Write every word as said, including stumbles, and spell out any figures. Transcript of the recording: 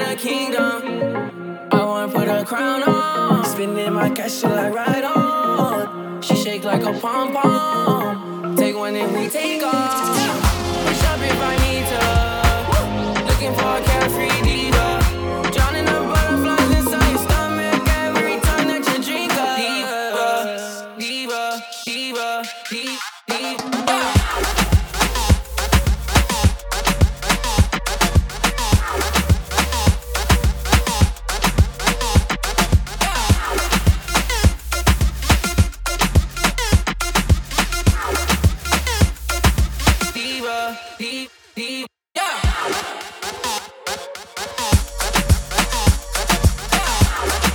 the kingdom. I wanna put a crown on. Spinning my cash, she like right on. She shake like a pom pom. Take one and we take off. Push up if I need to. Looking for a carefree D.